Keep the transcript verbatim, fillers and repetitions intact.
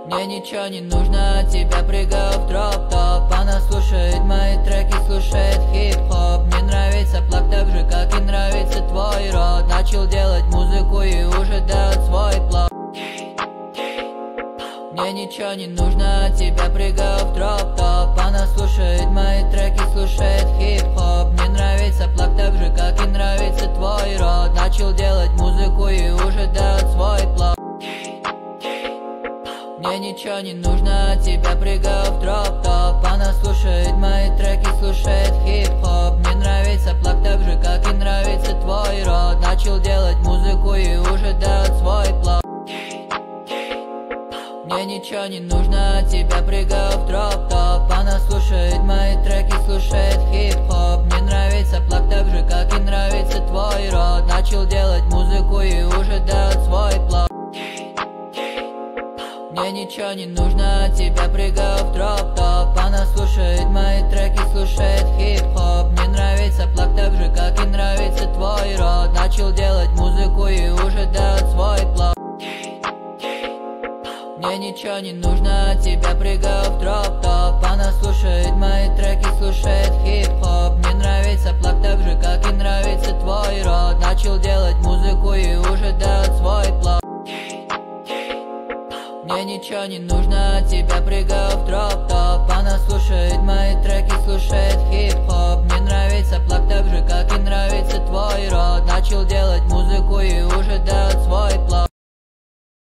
Мне ничего не нужно от тебя, прыгаю в дроп-топ. Она слушает мои треки, слушает хип-хоп. Мне нравится плак так же, как и нравится твой рот. Начал делать музыку и уже дает свой плод. Мне ничего не нужно от тебя, прыгаю в дроп-топ. Она слушает мои треки, слушает хип-хоп. Мне нравится плак так же, как и нравится твой рот. Начал делать музыку и уже дает свой плод. Мне ничего не нужно от тебя, прыгаю в дроп-топ. Она слушает мои треки, слушает хип-хоп. Мне нравится плак так же, как и нравится твой рот. Начал делать музыку и уже дает свой плод. Мне ничего не нужно от тебя, прыгаю в дроп-топ. Она слушает мои треки, слушает хип-хоп. Мне нравится плак так же, как и нравится твой рот. Начал делать музыку и уже дает свой плод. Мне ничего не нужно от тебя, прыгаю в дроп-топ. Она слушает мои треки, слушает хип-хоп. Мне нравится плак так же, как и нравится твой рот. Начал делать музыку и уже дает свой плод. Мне ничего не нужно от тебя, прыгаю в дроп-топ. Она слушает мои треки, слушает хип-хоп. Мне нравится плак так же, как и нравится твой рот. Начал делать музыку и уже дает свой плод. Мне ничего не нужно от тебя, прыгаю